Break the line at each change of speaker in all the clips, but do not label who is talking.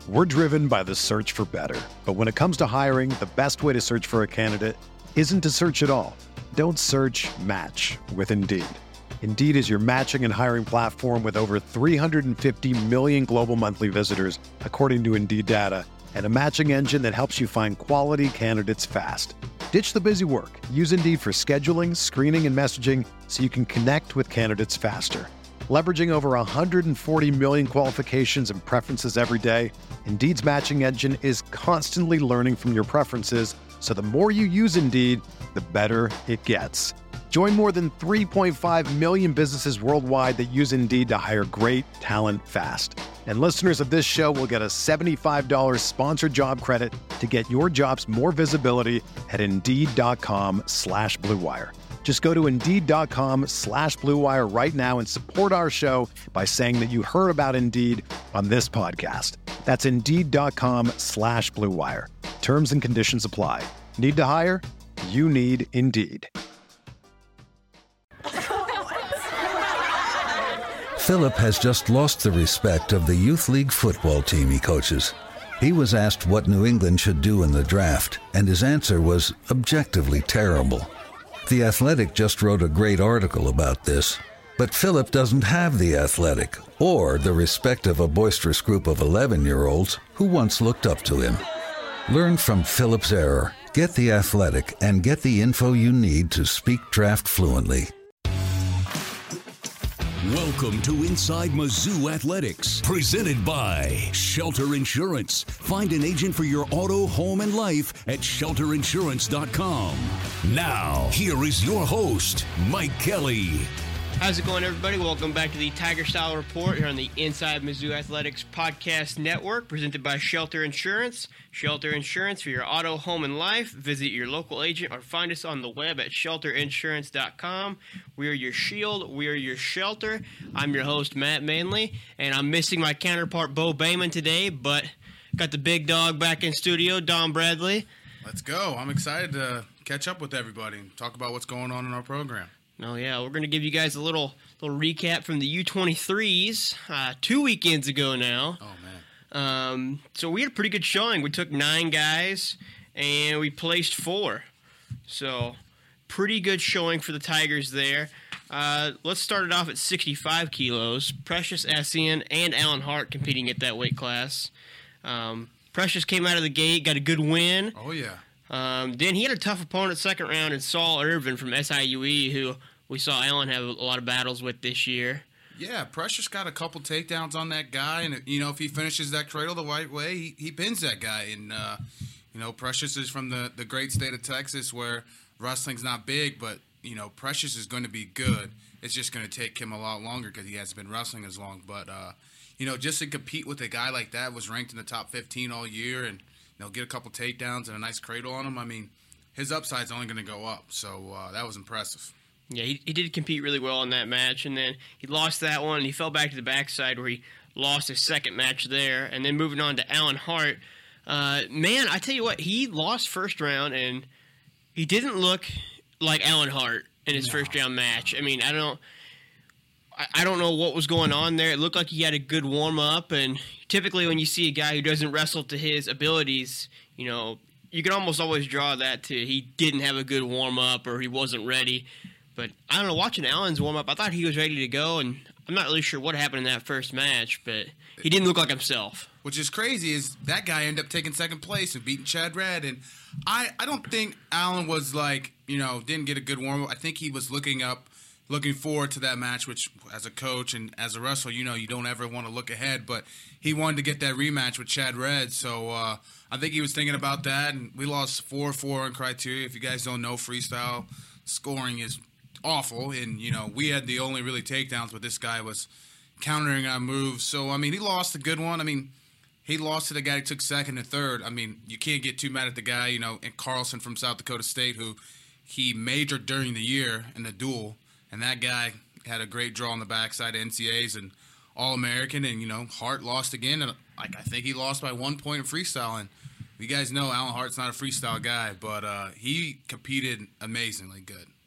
We're driven by the search for better. But when it comes to hiring, the best way to search for a candidate isn't to search at all. Don't search, match with Indeed. Indeed is your matching and hiring platform with over 350 million global monthly visitors, according to Indeed data, and a matching engine that helps you find quality candidates fast. Ditch the busy work. Use Indeed for scheduling, screening, and messaging so you can connect with candidates faster. Leveraging over 140 million qualifications and preferences every day, Indeed's matching engine is constantly learning from your preferences, so the more you use Indeed, the better it gets. Join more than 3.5 million businesses worldwide that use Indeed to hire great talent fast. And listeners of this show will get a $75 sponsored job credit to get your jobs more visibility at Indeed.com/Blue Wire. Just go to Indeed.com/Blue Wire right now and support our show by saying that you heard about Indeed on this podcast. That's Indeed.com/Blue Wire. Terms and conditions apply. Need to hire? You need Indeed.
Philip has just lost the respect of the Youth League football team he coaches. He was asked what New England should do in the draft, and his answer was objectively terrible. The Athletic just wrote a great article about this, but Philip doesn't have the Athletic or the respect of a boisterous group of 11-year-olds who once looked up to him. Learn from Philip's error, get the Athletic, and get the info you need to speak draft fluently.
Welcome to Inside Mizzou Athletics, presented by Shelter Insurance. Find an agent for your auto, home, and life at shelterinsurance.com. Now, here is your host, Mike Kelly.
How's it going, everybody? Welcome back to the Tiger Style Report here on the Inside Mizzou Athletics Podcast Network, presented by Shelter Insurance. Shelter Insurance for your auto, home, and life. Visit your local agent or find us on the web at shelterinsurance.com. We are your shield. We are your shelter. I'm your host, Matt Manley, and I'm missing my counterpart, Bo Bayman, today, but got the big dog back in studio, Don Bradley.
Let's go. I'm excited to catch up with everybody and talk about what's going on in our program.
Oh, yeah, we're going to give you guys a little recap from the U23s 2 weekends ago now.
Oh, man.
So we had a pretty good showing. We took 9 guys, and we placed 4. So pretty good showing for the Tigers there. Let's start it off at 65 kilos. Precious Essien and Alan Hart competing at that weight class. Precious came out of the gate, got a good win.
Oh, yeah.
Then he had a tough opponent second round in Saul Irvin from SIUE, who we saw Allen have a lot of battles with this year.
Yeah, Precious got a couple takedowns on that guy, and if he finishes that cradle the right way, he pins that guy. And Precious is from the great state of Texas, where wrestling's not big, but Precious is going to be good. It's just going to take him a lot longer because he hasn't been wrestling as long. But just to compete with a guy like that, was ranked in the top 15 all year, and get a couple takedowns and a nice cradle on him. I mean, his upside's only going to go up. So that was impressive.
Yeah, he did compete really well in that match, and then he lost that one, and he fell back to the backside where he lost his second match there. And then moving on to Alan Hart. Man, I tell you what, he lost first round, and he didn't look like Alan Hart in his first round match. I mean, I don't know what was going on there. It looked like he had a good warm-up, and typically when you see a guy who doesn't wrestle to his abilities, you can almost always draw that to he didn't have a good warm-up or he wasn't ready. But I don't know, watching Allen's warm-up, I thought he was ready to go, and I'm not really sure what happened in that first match, but he didn't look like himself.
Which is crazy is that guy ended up taking second place and beating Chad Redd, and I don't think Allen was didn't get a good warm-up. I think he was looking forward to that match, which as a coach and as a wrestler, you don't ever want to look ahead, but he wanted to get that rematch with Chad Redd, so I think he was thinking about that, and we lost 4-4 in criteria. If you guys don't know, freestyle scoring is awful, and we had the only really takedowns, but this guy was countering our moves. So I mean, he lost a good one. I mean, he lost to the guy who took second and third. I mean, you can't get too mad at the guy, and Carlson from South Dakota State, who he majored during the year in the duel, and that guy had a great draw on the backside of NCAAs and All-American, and Hart lost again, and I think he lost by 1 point in freestyle. And you guys know Alan Hart's not a freestyle guy, but he competed amazingly good.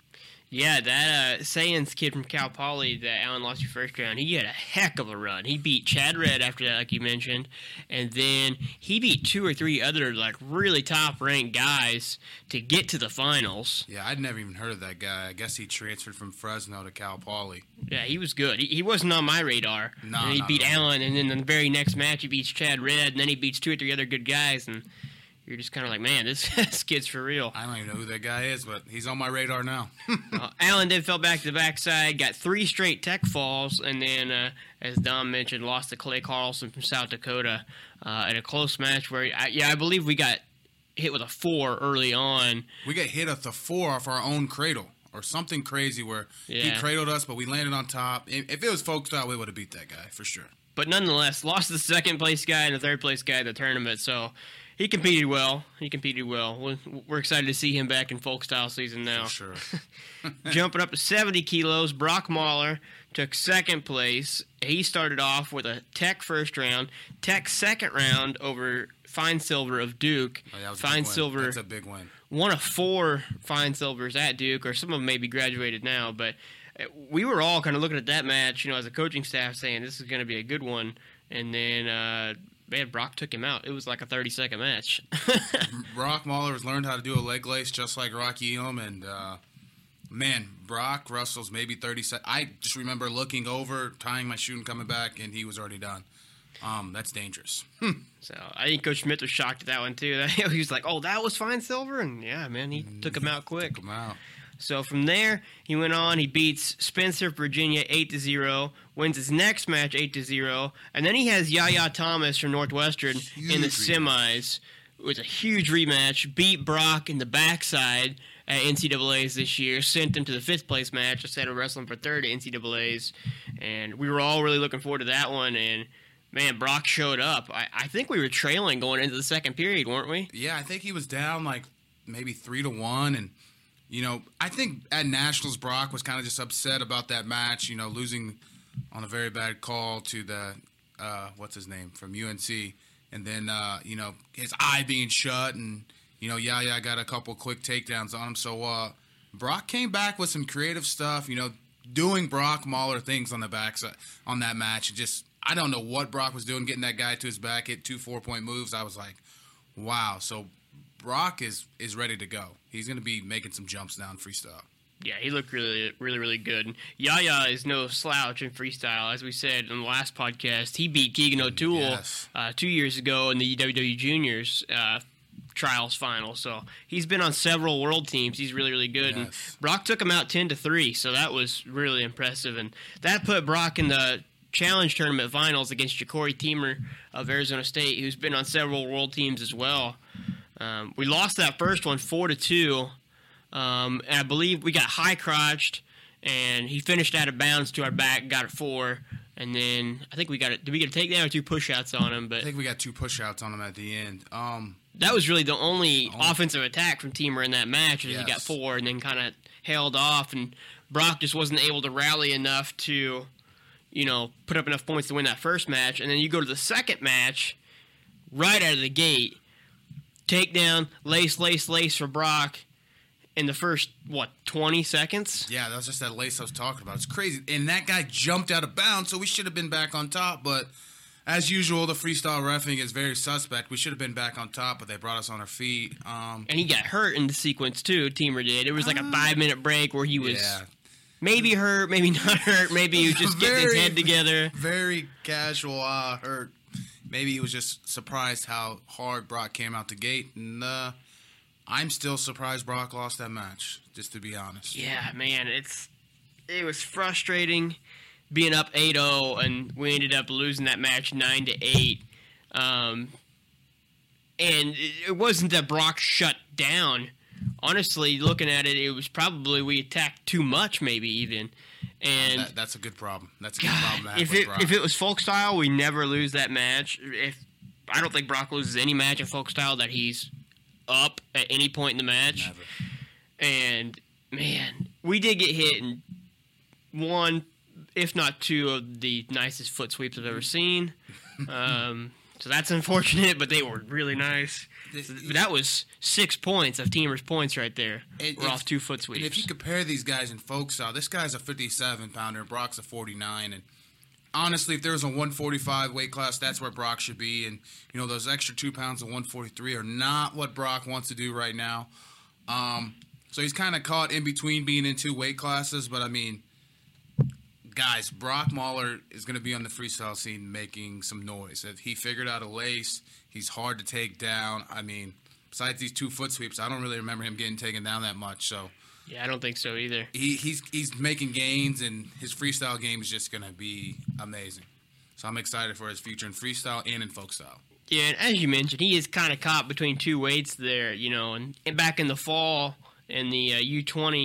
Yeah, that Sayans kid from Cal Poly that Allen lost your first round, he had a heck of a run. He beat Chad Redd after that, like you mentioned, and then he beat 2 or 3 other like really top-ranked guys to get to the finals.
Yeah, I'd never even heard of that guy. I guess he transferred from Fresno to Cal Poly.
Yeah, he was good. He wasn't on my radar.
No,
and he beat Allen, and then in the very next match he beats Chad Redd, and then he beats 2 or 3 other good guys, and you're just kind of like, man, this kid's for real.
I don't even know who that guy is, but he's on my radar now.
Allen then fell back to the backside, got 3 straight tech falls, and then, as Dom mentioned, lost to Clay Carlson from South Dakota in a close match where, I believe we got hit with a 4 early on.
We got hit with a 4 off our own cradle or something crazy where he cradled us, but we landed on top. If it was folk style, we would have beat that guy for sure.
But nonetheless, lost to the second-place guy and the third-place guy in the tournament, so he competed well. We're excited to see him back in folk style season now.
For sure.
Jumping up to 70 kilos, Brock Mahler took second place. He started off with a Tech first round, Tech second round over Fine Silver of Duke.
Oh, that was
Fine Silver.
That's a big win.
One of 4 Fine Silvers at Duke, or some of them may be graduated now, but we were all kind of looking at that match, as a coaching staff, saying this is going to be a good one. And then, man, Brock took him out. It was like a 30-second match.
Brock Mahler has learned how to do a leg lace just like Rocky Elam, and man, Brock Russell's maybe 30 seconds. I just remember looking over, tying my shoe and coming back, and he was already done. That's dangerous.
So I think Coach Smith was shocked at that one too. He was like, "Oh, that was Fine Silver," and yeah, man, he took him out quick.
Took him out.
So from there, he went on. He beats Spencer, Virginia, 8-0. Wins his next match 8-0, and then he has Yaya Thomas from Northwestern in the semis. It was a huge rematch. Beat Brock in the backside at NCAA's this year. Sent him to the 5th place match instead of wrestling for 3rd at NCAA's, and we were all really looking forward to that one. And man, Brock showed up. I think we were trailing going into the second period, weren't we?
Yeah, I think he was down like maybe 3-1, and I think at Nationals, Brock was kind of just upset about that match, losing on a very bad call to the, what's his name, from UNC. And then, his eye being shut, and, Yaya got a couple quick takedowns on him. So Brock came back with some creative stuff, doing Brock Mahler things on the backside on that match. Just, I don't know what Brock was doing, getting that guy to his back, hit 2 4-point moves. I was like, wow. So Brock is ready to go. He's going to be making some jumps now in freestyle.
Yeah, he looked really, really, really good. And Yaya is no slouch in freestyle. As we said in the last podcast, he beat Keegan O'Toole 2 years ago in the WW Juniors trials final. So he's been on several world teams. He's really, really good. Yes. And Brock took him out 10-3, so that was really impressive. And that put Brock in the Challenge Tournament finals against Ja'Cory Teamer of Arizona State, who's been on several world teams as well. We lost that first one 4-2, and I believe we got high-crotched, and he finished out of bounds to our back, got it 4, and then I think we got it. Did we get a takedown or 2 push-outs on him? But
I think we got 2 push-outs on him at the end.
That was really the only offensive attack from Teamer in that match. He got 4 and then kind of held off, and Brock just wasn't able to rally enough to, put up enough points to win that first match. And then you go to the second match, right out of the gate. Takedown, lace for Brock in the first, 20 seconds?
Yeah, that was just that lace I was talking about. It's crazy. And that guy jumped out of bounds, so we should have been back on top. But as usual, the freestyle reffing is very suspect. We should have been back on top, but they brought us on our feet.
And he got hurt in the sequence, too, Teamer did. It was like a 5-minute break where he was maybe hurt, maybe not hurt. Maybe he was just getting his head together.
Very casual hurt. Maybe he was just surprised how hard Brock came out the gate, and I'm still surprised Brock lost that match, just to be honest.
Yeah, man, it was frustrating being up 8-0, and we ended up losing that match 9-8. And it wasn't that Brock shut down. Honestly, looking at it, it was probably we attacked too much, maybe even. And
that's a good problem. That's a good problem to have with Brock.
If it was folk style, we never lose that match. I don't think Brock loses any match in folk style that he's up at any point in the match.
Never.
And man, we did get hit in 1, if not 2, of the nicest foot sweeps I've ever seen. So that's unfortunate, but they were really nice. That was 6 points of Teamers points right there. We're off 2 foot sweeps.
And if you compare these guys in folk style, this guy's a 57-pounder, and Brock's a 49. And honestly, if there was a 145 weight class, that's where Brock should be. And, you know, those extra 2 pounds of 143 are not what Brock wants to do right now. So he's kind of caught in between being in 2 weight classes. But, I mean, guys, Brock Mahler is going to be on the freestyle scene making some noise. If he figured out a lace, he's hard to take down. I mean, besides these 2 foot sweeps, I don't really remember him getting taken down that much. So
yeah, I don't think so either.
He's making gains, and his freestyle game is just going to be amazing. So I'm excited for his future in freestyle and in folk style.
Yeah, and as you mentioned, he is kind of caught between 2 weights there, you know, and back in the fall in the the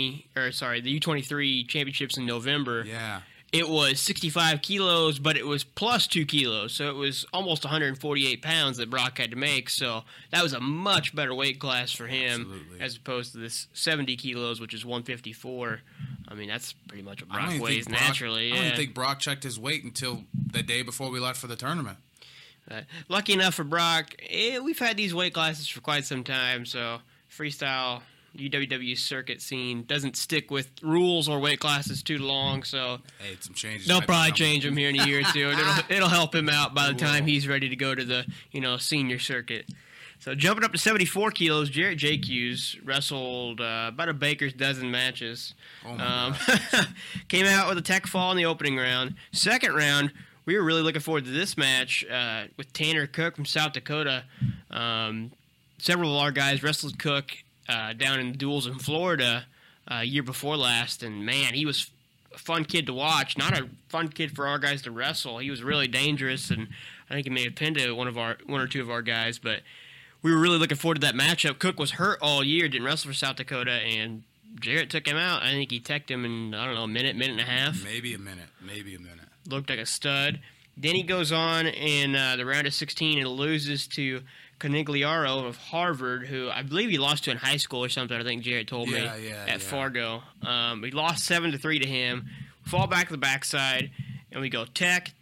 U23 championships in November.
Yeah.
It was 65 kilos, but it was plus 2 kilos, so it was almost 148 pounds that Brock had to make. So that was a much better weight class for him.
Absolutely.
As opposed to this 70 kilos, which is 154. I mean, that's pretty much what Brock weighs naturally.
I don't even think Brock checked his weight until the day before we left for the tournament.
Lucky enough for Brock, we've had these weight classes for quite some time, so freestyle UWW circuit scene doesn't stick with rules or weight classes too long, so
hey, some changes.
They'll probably change him here in a year or two. It'll help him out by the time he's ready to go to the senior circuit. So jumping up to 74 kilos, Jarrett JQs wrestled about a baker's dozen matches.
Oh my God.
Came out with a tech fall in the opening round. Second round, we were really looking forward to this match with Tanner Cook from South Dakota. Several of our guys wrestled Cook down in the duels in Florida year before last, and man, he was a fun kid to watch. Not a fun kid for our guys to wrestle. He was really dangerous, and I think he may have pinned to one or two of our guys, but we were really looking forward to that matchup. Cook was hurt all year, didn't wrestle for South Dakota, and Jarrett took him out. I think he teched him in, I don't know, a minute and a half.
Maybe a minute.
Looked like a stud. Then he goes on in the round of 16 and loses to Conigliaro of Harvard, who I believe he lost to in high school or something. I think Jarrett told me at Fargo. We lost 7-3 to him. Fall back to the backside, and we go tech,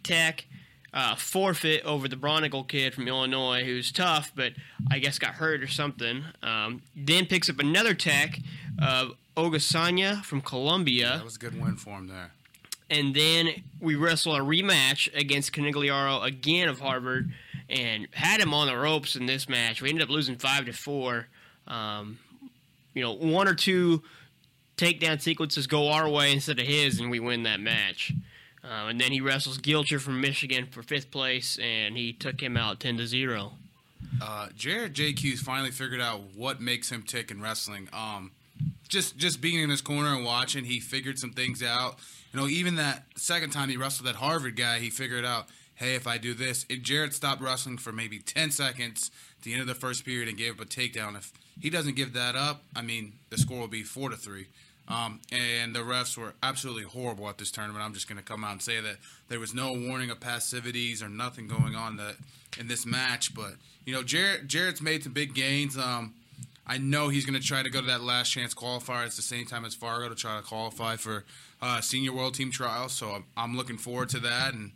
forfeit over the Bronigal kid from Illinois, who's tough, but I guess got hurt or something. Then picks up another tech of Ogasanya from Columbia.
That was a good win for him there.
And then we wrestle a rematch against Conigliaro again of Harvard, and had him on the ropes in this match. We ended up losing 5-4. 1 or 2 takedown sequences go our way instead of his, and we win that match. And then he wrestles Gilcher from Michigan for 5th place, and he took him out 10-0.
Jarrett JQ's finally figured out what makes him tick in wrestling. Just being in his corner and watching, he figured some things out. Even that second time he wrestled that Harvard guy, he figured out, hey, if I do this, Jarrett stopped wrestling for maybe 10 seconds at the end of the first period and gave up a takedown. If he doesn't give that up, the score will be 4-3. And the refs were absolutely horrible at this tournament. I'm just going to come out and say that there was no warning of passivities or nothing going on in this match. But, Jarrett's made some big gains. I know he's going to try to go to that last chance qualifier at the same time as Fargo to try to qualify for senior world team trials. So I'm looking forward to that. And,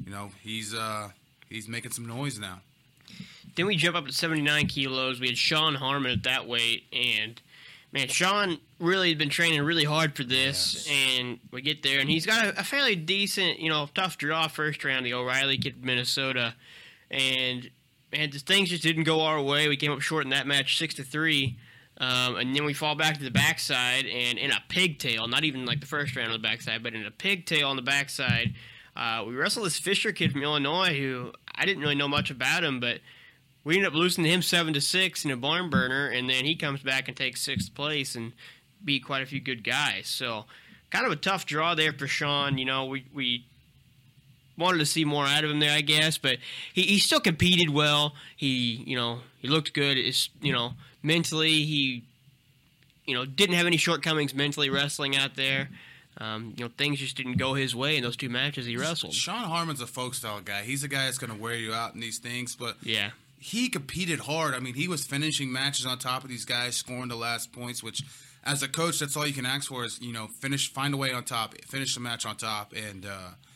he's making some noise now.
Then we jump up to 79 kilos. We had Sean Harmon at that weight. And, man, Sean really has been training really hard for this. Yes. And we get there, and he's got a fairly decent, tough draw first round, the O'Reilly kid from Minnesota. And things just didn't go our way. We came up short in that match 6-3. And then we fall back to the backside, and in a pigtail, not even like the first round on the backside, but in a pigtail on the backside, we wrestled this Fisher kid from Illinois who I didn't really know much about him, but we ended up losing to him 7-6 in a barn burner, and then he comes back and takes 6th place and beat quite a few good guys. So kind of a tough draw there for Sean. We wanted to see more out of him there, I guess, but he still competed well. He looked good. Mentally, he didn't have any shortcomings mentally wrestling out there. Things just didn't go his way in those 2 matches he wrestled.
Sean Harmon's a folk style guy. He's a guy that's going to wear you out in these things, but
yeah,
he competed hard. He was finishing matches on top of these guys, scoring the last points, which as a coach, that's all you can ask for is, find a way on top, finish the match on top. And,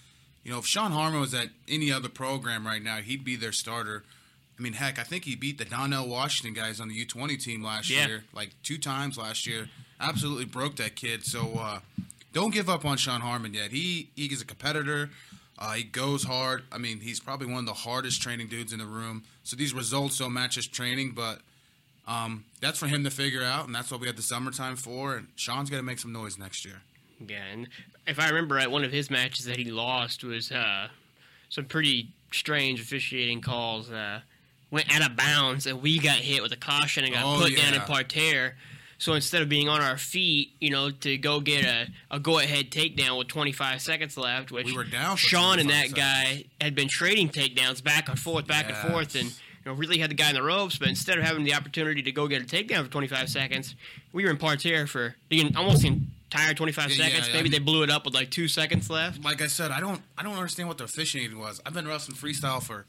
if Sean Harmon was at any other program right now, he'd be their starter. I mean, heck, I think he beat the Donnell Washington guys on the U20 team last year, like 2 times last year. Absolutely broke that kid. So don't give up on Sean Harmon yet. He is a competitor. He goes hard. I mean, he's probably one of the hardest training dudes in the room. So these results don't match his training, but that's for him to figure out, and that's what we have the summertime for. And Sean's got to make some noise next year.
Yeah, and if I remember right, one of his matches that he lost was some pretty strange officiating calls. Went out of bounds, and we got hit with a caution and got put down in parterre. So instead of being on our feet, to go get a go-ahead takedown with 25 seconds left, which
we were down for
Sean and that guy had been trading takedowns back and forth, and really had the guy in the ropes. But instead of having the opportunity to go get a takedown for 25 seconds, we were in parterre for almost the entire 25 seconds. Maybe they blew it up with like 2 seconds left.
Like I said, I don't understand what the officiating was. I've been wrestling freestyle for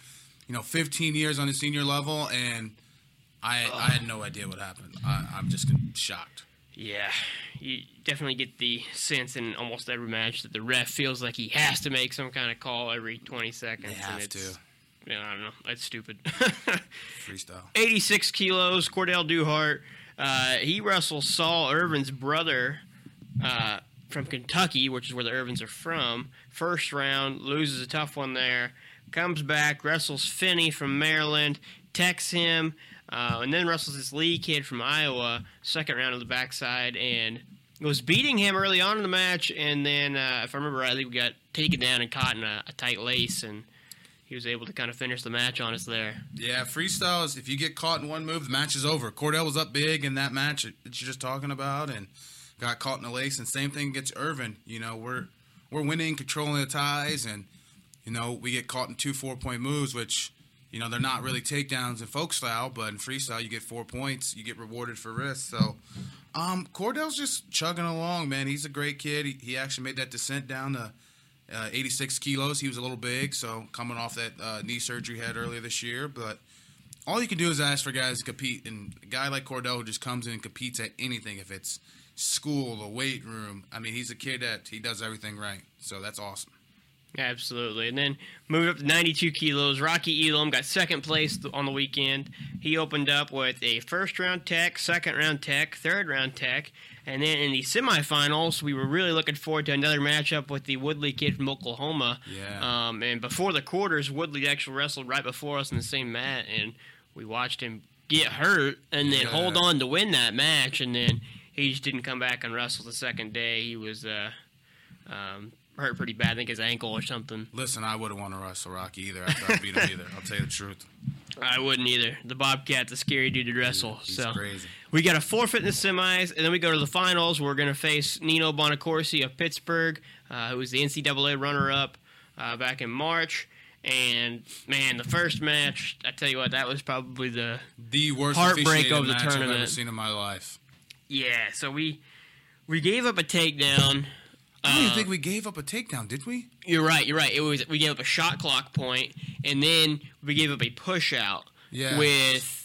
15 years on the senior level, and I had no idea what happened. I'm just shocked.
Yeah, you definitely get the sense in almost every match that the ref feels like he has to make some kind of call every 20 seconds.
They have to.
I don't know. That's stupid.
Freestyle.
86 kilos, Cordell Duhart. He wrestles Saul Irvin's brother from Kentucky, which is where the Irvins are from. First round, loses a tough one there. Comes back, wrestles Finney from Maryland, techs him, and then wrestles this Lee kid from Iowa, second round of the backside, and was beating him early on in the match, and then, if I remember rightly, we got taken down and caught in a tight lace, and he was able to kind of finish the match on us there.
Yeah, freestyle is, if you get caught in one move, the match is over. Cordell was up big in that match that you're just talking about, and got caught in the lace, and same thing against Irvin. We're winning, controlling the ties, and we get caught in 2 4-point moves, which, they're not really takedowns in folk style, but in freestyle, you get 4 points. You get rewarded for risk. So, Cordell's just chugging along, man. He's a great kid. He actually made that descent down to 86 kilos. He was a little big, so coming off that knee surgery he had earlier this year. But all you can do is ask for guys to compete. And a guy like Cordell who just comes in and competes at anything, if it's school, the weight room. I mean, he's a kid that he does everything right. So that's awesome.
Absolutely. And then moving up to 92 kilos, Rocky Elam got second place on the weekend. He opened up with a first-round tech, second-round tech, third-round tech. And then in the semifinals, we were really looking forward to another matchup with the Woodley kid from Oklahoma.
Yeah.
And before the quarters, Woodley actually wrestled right before us in the same mat, and we watched him get hurt and then hold on to win that match. And then he just didn't come back and wrestle the second day. He was hurt pretty bad. I think his ankle or something.
Listen, I wouldn't want to wrestle Rocky either after I beat him either. I'll tell you the truth.
I wouldn't either. The Bobcat's a scary dude to wrestle.
He's crazy.
We got a forfeit in the semis, and then we go to the finals. We're going to face Nino Bonacorsi of Pittsburgh, who was the NCAA runner-up back in March. And, man, the first match, I tell you what, that was probably the
worst
heartbreak of the
match
tournament
I've ever seen in my life.
Yeah, so we gave up a takedown.
I don't even think we gave up a takedown, did we?
You're right. We gave up a shot clock point, and then we gave up a push out with,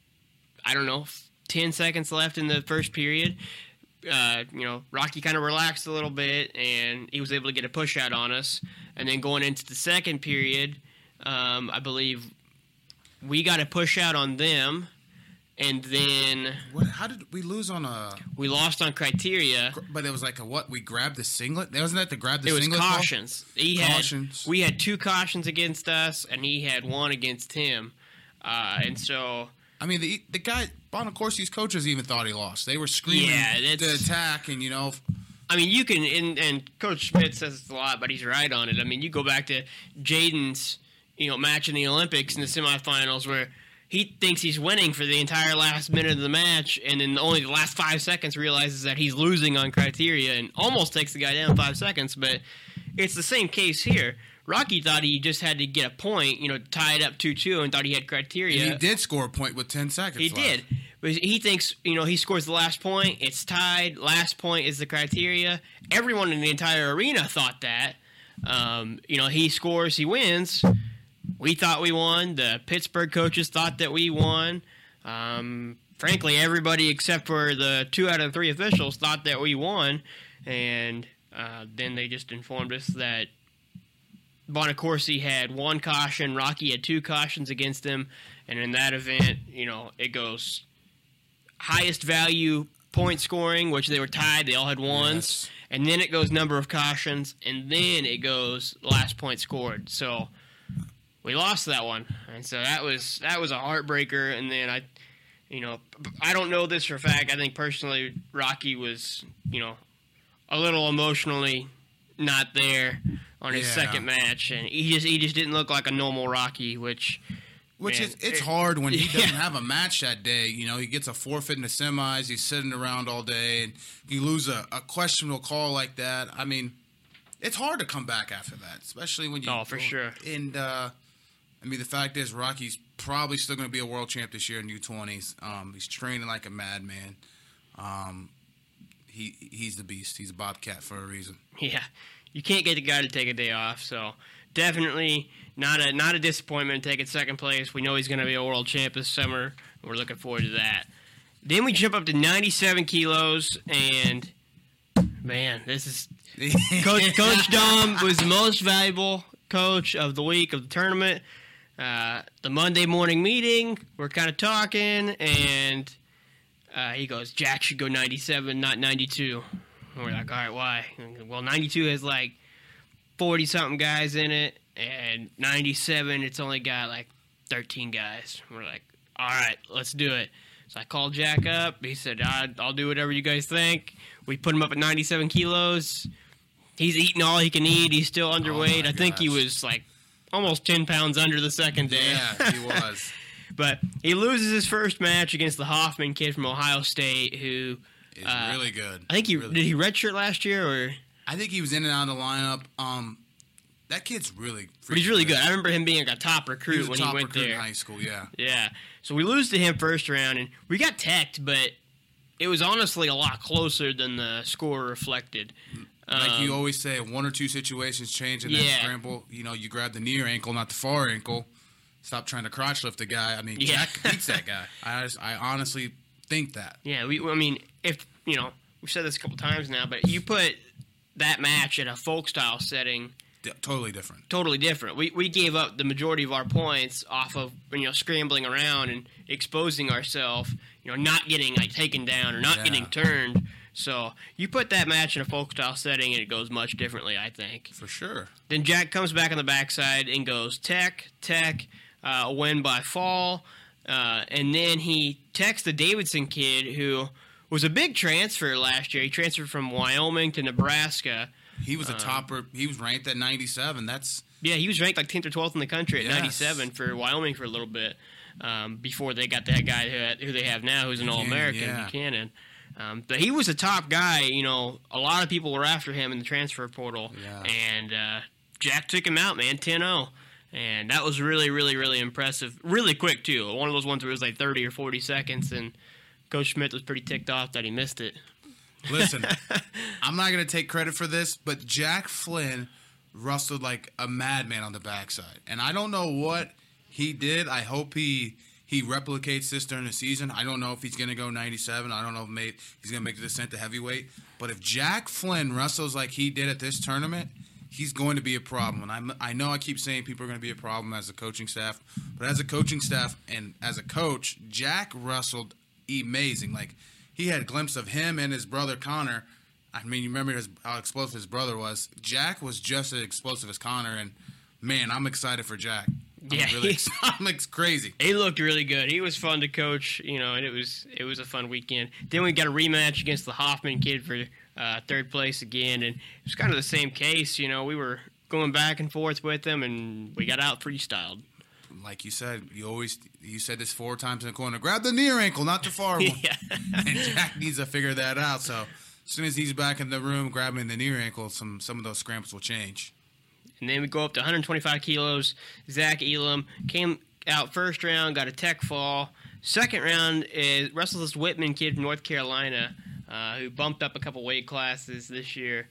10 seconds left in the first period. Rocky kind of relaxed a little bit, and he was able to get a push out on us. And then going into the second period, I believe we got a push out on them. And then...
How did we lose on a...
We lost on criteria.
But it was like we grabbed the singlet? Wasn't that to grab the singlet?
It was cautions.
Cautions.
We had 2 cautions against us, and he had 1 against him. And so...
I mean, the guy, Bonacorsi's coaches even thought he lost. They were screaming to attack, and,
I mean, you can... And Coach Schmidt says this a lot, but he's right on it. I mean, you go back to Jaden's, match in the Olympics in the semifinals where... He thinks he's winning for the entire last minute of the match, and in only the last 5 seconds realizes that he's losing on criteria and almost takes the guy down 5 seconds. But it's the same case here. Rocky thought he just had to get a point, tie it up 2-2, and thought he had criteria.
And he did score a point with 10 seconds
left. He did. But he thinks, he scores the last point, it's tied, last point is the criteria. Everyone in the entire arena thought that. He scores, he wins. We thought we won. The Pittsburgh coaches thought that we won. Frankly, everybody except for the 2 out of 3 officials thought that we won. And then they just informed us that Bonacorsi had 1 caution, Rocky had 2 cautions against him, and in that event, it goes highest value point scoring, which they were tied, they all had 1s,
Yes.
and then it goes number of cautions, and then it goes last point scored. So we lost that one, and so that was a heartbreaker. And then I don't know this for a fact. I think personally Rocky was a little emotionally not there on his second match, and he just didn't look like a normal Rocky, which man,
it's hard when he doesn't have a match that day. He gets a forfeit in the semis. He's sitting around all day, and you lose a questionable call like that. I mean, it's hard to come back after that, especially when you.
Oh, for sure.
And the fact is, Rocky's probably still going to be a world champ this year in U20s. He's training like a madman. He's the beast. He's a bobcat for a reason.
Yeah, you can't get the guy to take a day off. So definitely not a disappointment taking second place. We know he's going to be a world champ this summer. And we're looking forward to that. Then we jump up to 97 kilos, and man, this is Coach Dom was the most valuable coach of the week of the tournament. The Monday morning meeting, we're kind of talking, and he goes, Jack should go 97, not 92. And we're like, all right, why? Well, 92 has like 40-something guys in it, and 97, it's only got like 13 guys. We're like, all right, let's do it. So I called Jack up. He said, I'll do whatever you guys think. We put him up at 97 kilos. He's eating all he can eat. He's still underweight. I think he was like almost 10 pounds under the second day.
Yeah, he was.
But he loses his first match against the Hoffman kid from Ohio State, who
is really good.
I think did he redshirt last year, or
I think he was in and out of the lineup. That kid's really,
but he's really good. I remember him being like a top
he
recruit
was a
when
top
he went
recruit
there.
in high school. Yeah,
Yeah. So we lose to him first round, and we got teched, but it was honestly a lot closer than the score reflected.
like you always say, 1 or 2 situations change in that scramble. You grab the near ankle, not the far ankle. Stop trying to crotch lift the guy. I mean, Jack beats that guy. I honestly think that.
Yeah, if we've said this a couple times now, but you put that match in a folk style setting,
Totally different.
Totally different. We gave up the majority of our points off of scrambling around and exposing ourselves, not getting taken down or not getting turned. So you put that match in a folk style setting and it goes much differently, I think.
For sure.
Then Jack comes back on the backside and goes tech, win by fall, and then he techs the Davidson kid, who was a big transfer last year. He transferred from Wyoming to Nebraska.
He was a topper. He was ranked at 97.
He was ranked like 10th or 12th in the country at 97 for Wyoming for a little bit before they got that guy who they have now, who's an All-American, Buchanan. But he was a top guy. A lot of people were after him in the transfer portal, and Jack took him out, man, 10-0. And that was really, really, really impressive. Really quick, too. One of those ones where it was like 30 or 40 seconds, and Coach Schmidt was pretty ticked off that he missed it.
Listen, I'm not going to take credit for this, but Jack Flynn wrestled like a madman on the backside. And I don't know what he did. I hope he replicates this during the season. I don't know if he's going to go 97. I don't know if he's going to make the descent to heavyweight. But if Jack Flynn wrestles like he did at this tournament, he's going to be a problem. And I know I keep saying people are going to be a problem as a coaching staff. But as a coaching staff and as a coach, Jack wrestled amazing. Like, he had a glimpse of him and his brother Connor. I mean, you remember how explosive his brother was. Jack was just as explosive as Connor, and man, I'm excited for Jack. I'm crazy.
He looked really good. He was fun to coach, and it was a fun weekend. Then we got a rematch against the Hoffman kid for third place again, and it was kind of the same case. We were going back and forth with him, and we got out freestyled.
Like you said, you said this 4 times in the corner. Grab the near ankle, not the far one. And Jack needs to figure that out. So as soon as he's back in the room grabbing the near ankle, some of those scrambles will change.
And then we go up to 125 kilos. Zach Elam came out first round, got a tech fall. Second round is wrestled this Whitman kid from North Carolina, who bumped up a couple weight classes this year.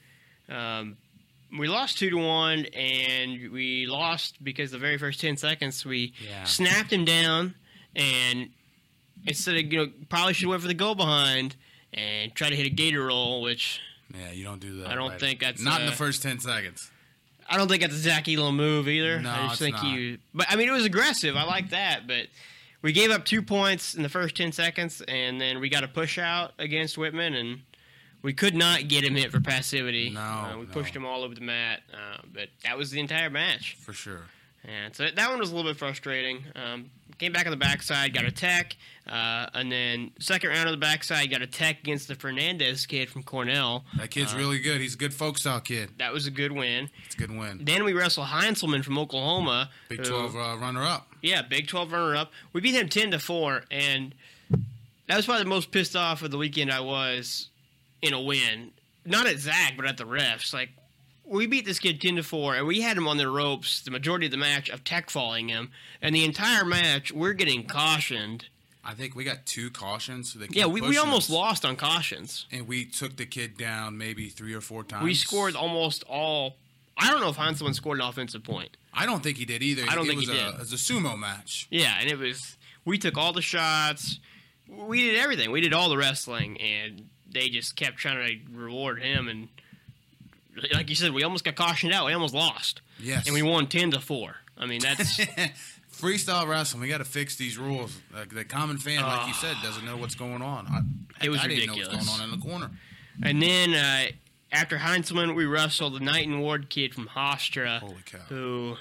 We lost 2-1, and we lost because the very first 10 seconds we snapped him down, and instead of probably should have went for the go behind and try to hit a gator roll, which
you don't do that.
I don't think that's
not in the first 10 seconds.
I don't think that's a Zach Elam move either.
No,
I just
it's
think
not.
But I mean, it was aggressive. I like that, but we gave up 2 points in the first 10 seconds, and then we got a push out against Whitman, and we could not get him hit for passivity.
No,
we pushed him all over the mat, but that was the entire match.
For sure.
And so that one was a little bit frustrating. Came back on the backside, got a tech, and then second round of the backside, got a tech against the Fernandez kid from Cornell.
That kid's really good. He's a good folk style kid.
That was a good win.
It's a good win.
Then we wrestled Heinzelman from Oklahoma.
Big 12 runner-up.
Yeah, Big 12 runner-up. We beat him 10-4, and that was probably the most pissed off of the weekend I was in a win. Not at Zach, but at the refs. Like, we beat this kid 10-4, and we had him on the ropes the majority of the match of tech falling him. And the entire match, we're getting cautioned.
I think we got 2 cautions. So
Yeah, we almost lost on cautions.
And we took the kid down maybe 3 or 4 times.
We scored almost all. I don't know if Heinzelman scored an offensive point.
I don't think he did either.
I don't think he did.
It was a sumo match.
Yeah, and it was. We took all the shots. We did everything. We did all the wrestling, and they just kept trying to reward him. And like you said, we almost got cautioned out. We almost lost.
Yes.
And we won 10-4. I mean, that's.
Freestyle wrestling, we got to fix these rules. The common fan, like you said, doesn't know what's going on.
It was
I didn't
ridiculous.
know what's going on in the corner.
And then after Heinzelman, we wrestled the Knighton Ward kid from Hofstra.
Holy cow.
Who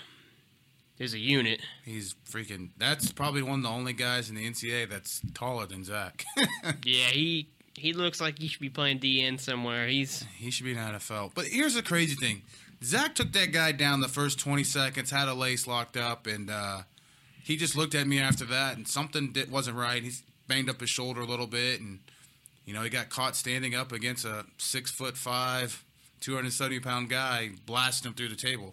is a unit.
He's freaking. That's probably one of the only guys in the NCAA that's taller than Zach.
Yeah, he looks like he should be playing DN somewhere.
He should be in the NFL. But here's the crazy thing. Zach took that guy down the first 20 seconds, had a lace locked up, and he just looked at me after that, and something wasn't right. He's banged up his shoulder a little bit, and he got caught standing up against a 6'5", 270-pound guy, blasting him through the table.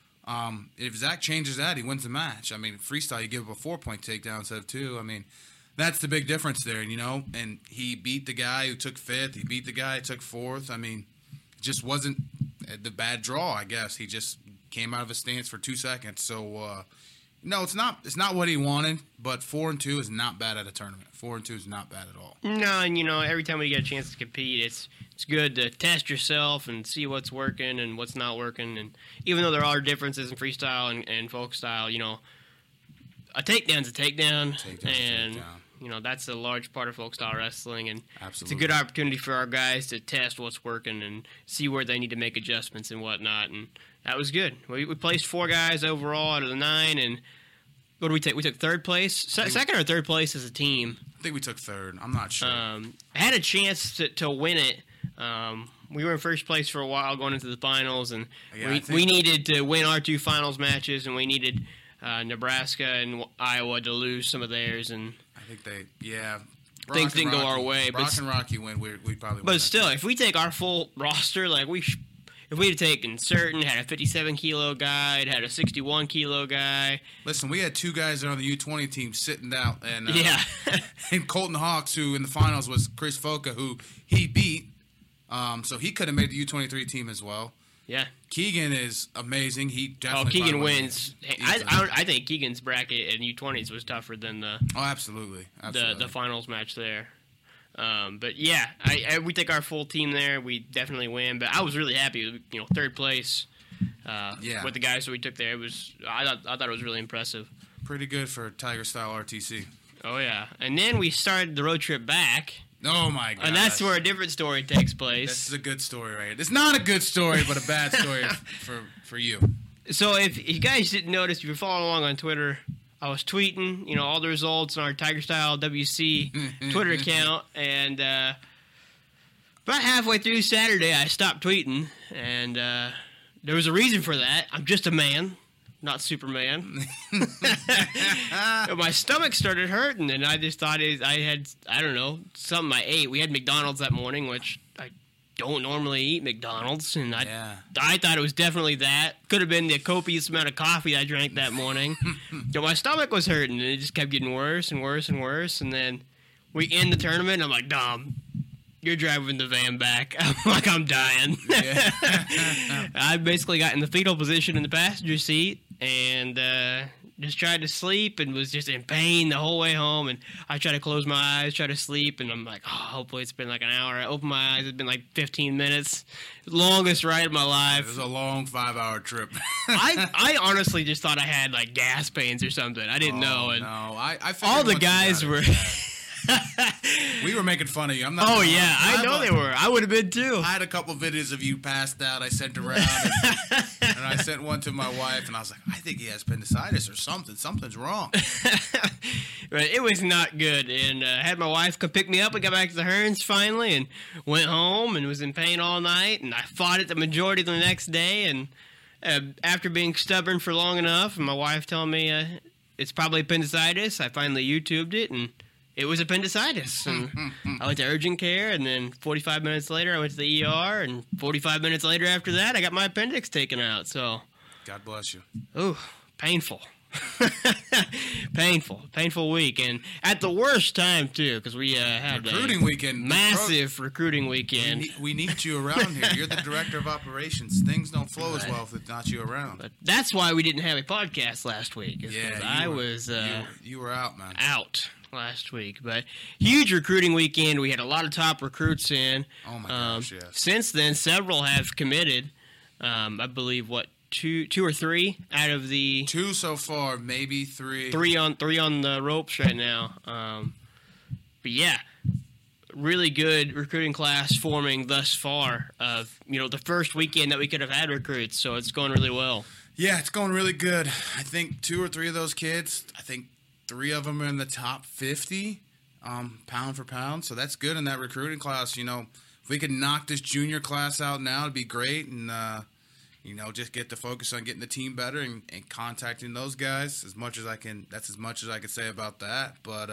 If Zach changes that, he wins the match. I mean, freestyle, you give him a 4-point takedown instead of 2. I mean, that's the big difference there, And he beat the guy who took 5th. He beat the guy who took 4th. I mean, it just wasn't the bad draw, I guess. He just came out of his stance for 2 seconds. So, no, it's not what he wanted, but 4-2 is not bad at a tournament. 4-2 is not bad at all.
No, and every time we get a chance to compete, it's good to test yourself and see what's working and what's not working. And even though there are differences in freestyle and folk style, a takedown's a takedown, that's a large part of folk style wrestling, and
Absolutely.
It's a good opportunity for our guys to test what's working and see where they need to make adjustments and whatnot. And that was good. We placed 4 guys overall out of the 9, and what did we take? We took 3rd place, second or 3rd place as a team.
I think we took 3rd. I'm not sure.
I had a chance to win it. We were in first place for a while going into the finals, and we needed to win our 2 finals matches, and we needed Nebraska and Iowa to lose some of theirs, and
I think
things didn't go our way.
Brock and Rocky win. We probably win.
But still, if we take our full roster, like if we had taken Certain, had a 57-kilo guy, had a 61-kilo guy.
Listen, we had 2 guys that are on the U20 team sitting out, and and Colton Hawks, who in the finals was Chris Foca, who he beat, so he could have made the U23 team as well.
Yeah,
Keegan is amazing. He definitely.
Keegan wins. I think Keegan's bracket in U20s was tougher than the.
Oh, absolutely.
The finals match there. But yeah, we take our full team there. We definitely win. But I was really happy. 3rd place. With the guys that we took there, I thought it was really impressive.
Pretty good for Tiger Style RTC.
Oh yeah, and then we started the road trip back.
Oh my god!
And that's where a different story takes place.
This is a good story, right? It's not a good story, but a bad story for you.
So if you guys didn't notice, if you're following along on Twitter, I was tweeting, all the results on our Tiger Style WC Twitter account, and about halfway through Saturday, I stopped tweeting, and there was a reason for that. I'm just a man, not Superman. My stomach started hurting, and I just thought I had, I don't know, something I ate. We had McDonald's that morning, which I don't normally eat McDonald's, and I thought it was definitely that. Could have been the copious amount of coffee I drank that morning. My stomach was hurting, and it just kept getting worse and worse and worse, and then we end the tournament, and I'm like, Dom, you're driving the van back. I'm like, I'm dying. I basically got in the fetal position in the passenger seat, and just tried to sleep and was just in pain the whole way home. And I tried to close my eyes, try to sleep, and I'm like, oh, hopefully it's been like an hour. I opened my eyes, it's been like 15 minutes. Longest ride of my life.
It was a long 5-hour trip.
I honestly just thought I had like gas pains or something. I didn't know. And
no, I
all the guys were.
We were making fun of you. I'm not.
Oh yeah, I know they were. I would have been too.
I had a couple videos of you passed out. I sent around, and I sent one to my wife, and I was like, I think he has appendicitis or something. Something's wrong.
But it was not good, and I had my wife come pick me up and got back to the Hearns finally, and went home and was in pain all night, and I fought it the majority of the next day, and after being stubborn for long enough, and my wife telling me it's probably appendicitis, I finally YouTubed it, and it was appendicitis. And I went to urgent care, and then 45 minutes later, I went to the ER, and 45 minutes later after that, I got my appendix taken out. So,
God bless you.
Ooh, painful. Painful week, and at the worst time too, because we had
recruiting weekend,
massive recruiting weekend.
We need you around here. You're the director of operations. Things don't flow as well if it's not you around.
But that's why we didn't have a podcast last week.
Yeah, you were out, man.
Out last week, but huge recruiting weekend. We had a lot of top recruits in.
Oh my gosh, yes.
Since then, several have committed. I believe two or three out of the
2 so far, maybe 3.
Three on the ropes right now. But yeah, really good recruiting class forming thus far. Of the first weekend that we could have had recruits, so it's going really well.
Yeah, it's going really good. I think 2 or 3 of those kids. I think 3 of them are in the top 50, pound for pound. So that's good in that recruiting class. If we could knock this junior class out now, it'd be great. And just get the focus on getting the team better and contacting those guys as much as I can. That's as much as I could say about that. But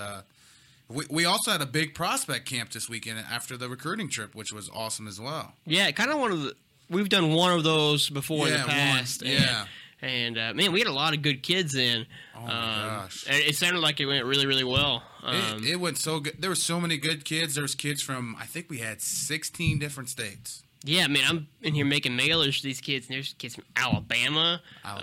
we also had a big prospect camp this weekend after the recruiting trip, which was awesome as well.
Yeah, kind of we've done one of those before in the past. And man, we had a lot of good kids in.
Oh my gosh!
It sounded like it went really, really well.
It went so good. There were so many good kids. There was kids from, I think we had 16 different states.
Yeah, man, I'm in here making mailers to these kids, and there's kids from Alabama,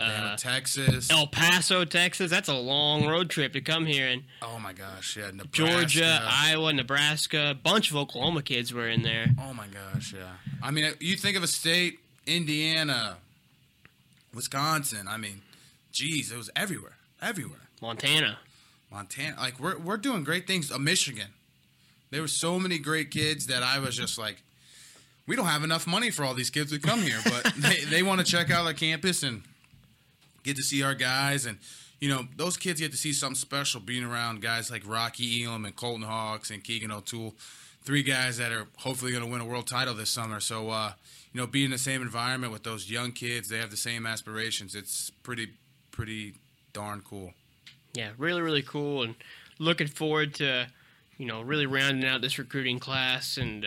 Texas,
El Paso, Texas. That's a long road trip to come here. And
oh my gosh, yeah, Nebraska.
Georgia, Iowa, Nebraska. A bunch of Oklahoma kids were in there.
Oh my gosh, yeah. I mean, you think of a state, Indiana, Wisconsin. I mean, geez, it was everywhere.
Montana.
Like we're doing great things. Michigan. There were so many great kids that I was just like, we don't have enough money for all these kids to come here, but they want to check out our campus and get to see our guys. And, those kids get to see something special being around guys like Rocky Elam and Colton Hawks and Keegan O'Toole, 3 guys that are hopefully going to win a world title this summer. So, being in the same environment with those young kids, they have the same aspirations. It's pretty darn cool.
Yeah, really, really cool. And looking forward to, really rounding out this recruiting class and,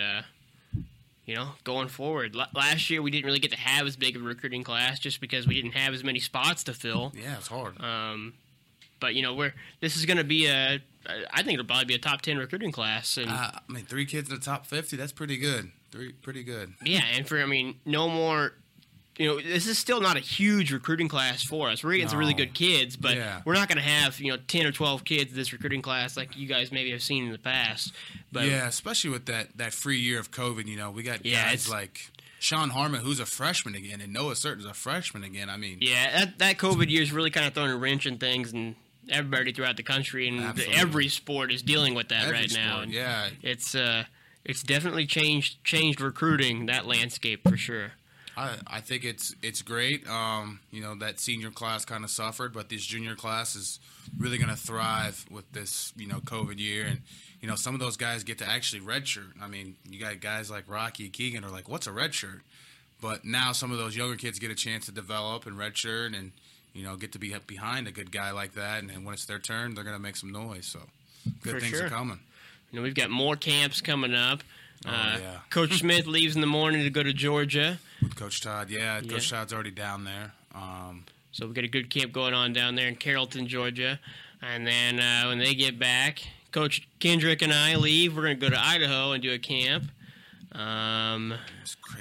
going forward. Last year, we didn't really get to have as big of a recruiting class just because we didn't have as many spots to fill.
Yeah, it's hard.
But, this is going to be I think it'll probably be a top 10 recruiting class. And
3 kids in the top 50, that's pretty good. Pretty good.
Yeah, and no more, this is still not a huge recruiting class for us. We're getting some really good kids, but we're not going to have, 10 or 12 kids in this recruiting class like you guys maybe have seen in the past. But
yeah, especially with that free year of COVID, we got guys like Sean Harmon, who's a freshman again, and Noah Certain's a freshman again. I mean,
yeah, that COVID year's really kind of throwing a wrench in things, and everybody throughout the country and every sport is dealing with that right now. And
yeah,
it's definitely changed recruiting, that landscape for sure.
I think it's great. That senior class kind of suffered, but this junior class is really going to thrive with this, COVID year. And, some of those guys get to actually redshirt. I mean, you got guys like Rocky and Keegan are like, what's a redshirt? But now some of those younger kids get a chance to develop and redshirt and, get to be behind a good guy like that. And when it's their turn, they're going to make some noise. So good things are coming.
We've got more camps coming up.
Oh, yeah.
Coach Smith leaves in the morning to go to Georgia.
With Coach Todd, yeah. Coach Todd's already down there.
So we've got a good camp going on down there in Carrollton, Georgia. And then when they get back, Coach Kendrick and I leave. We're going to go to Idaho and do a camp.
It's crazy.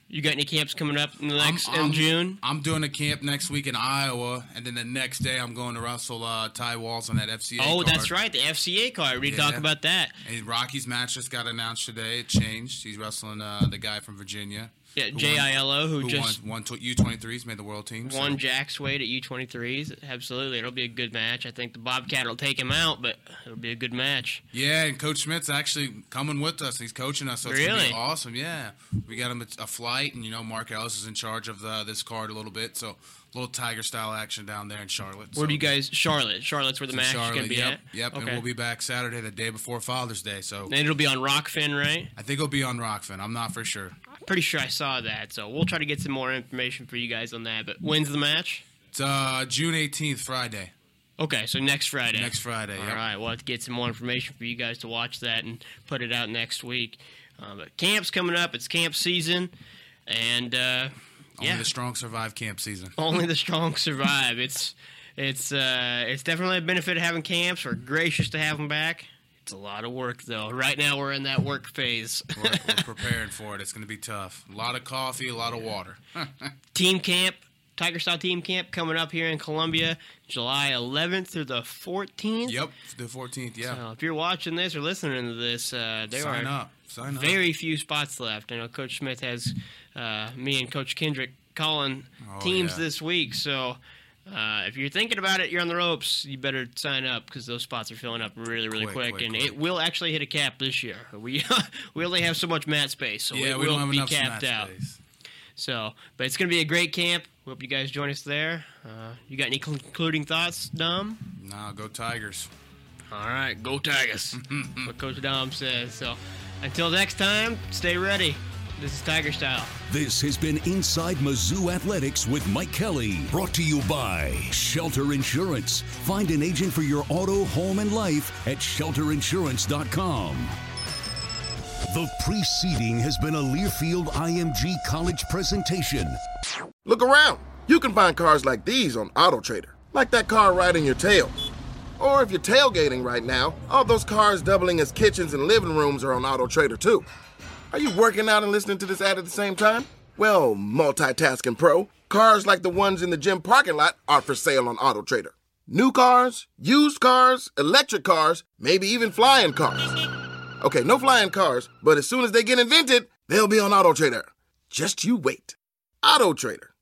You got any camps coming up in June?
I'm doing a camp next week in Iowa, and then the next day I'm going to wrestle Ty Walls on that FCA card.
Oh, that's right, the FCA card. We need to talk about that.
And Rocky's match just got announced today. It changed. He's wrestling the guy from Virginia.
Yeah, JILO, who just
won U23s, made the world team.
Won Jack's weight at U23s. Absolutely. It'll be a good match. I think the Bobcat will take him out, but it'll be a good match.
Yeah, and Coach Schmidt's actually coming with us. He's coaching us, so it's going to be awesome. Yeah. We got him a flight, and, Mark Ellis is in charge of this card a little bit, so a little Tiger-style action down there in Charlotte.
Where do you guys – Charlotte's where the match is going to be at?
Yep, okay. And we'll be back Saturday, the day before Father's Day. So.
And it'll be on Rockfin, right?
I think it'll be on Rockfin. I'm not for sure.
Pretty sure I saw that, so we'll try to get some more information for you guys on that. But when's the match?
It's June 18th, Friday.
Okay, so next Friday.
Next Friday,
All right, we'll have to get some more information for you guys to watch that and put it out next week. But camp's coming up. It's camp season, and
only the strong survive camp season.
Only the strong survive. It's definitely a benefit of having camps. We're gracious to have them back. It's a lot of work, though. Right now, we're in that work phase.
We're preparing for it. It's going to be tough. A lot of coffee, a lot of water.
Team camp, Tiger Style Team Camp, coming up here in Columbia, July 11th through the 14th.
Yep, the 14th, yeah.
So if you're watching this or listening to this, there
Sign
are very few spots left. I know Coach Smith has me and Coach Kendrick calling teams this week, so... if you're thinking about it, you're on the ropes, you better sign up because those spots are filling up really, really quick. It will actually hit a cap this year. We only have so much mat space, so it will be capped out. So, but it's going to be a great camp. Hope you guys join us there. You got any concluding thoughts, Dom?
No, go Tigers.
All right, go Tigers. What Coach Dom says. So, until next time, stay ready. This is Tiger Style.
This has been Inside Mizzou Athletics with Mike Kelly. Brought to you by Shelter Insurance. Find an agent for your auto, home, and life at shelterinsurance.com. The preceding has been a Learfield IMG College presentation.
Look around. You can find cars like these on AutoTrader. Like that car right in your tail. Or if you're tailgating right now, all those cars doubling as kitchens and living rooms are on AutoTrader too. Are you working out and listening to this ad at the same time? Well, multitasking pro, cars like the ones in the gym parking lot are for sale on AutoTrader. New cars, used cars, electric cars, maybe even flying cars. Okay, no flying cars, but as soon as they get invented, they'll be on AutoTrader. Just you wait. AutoTrader.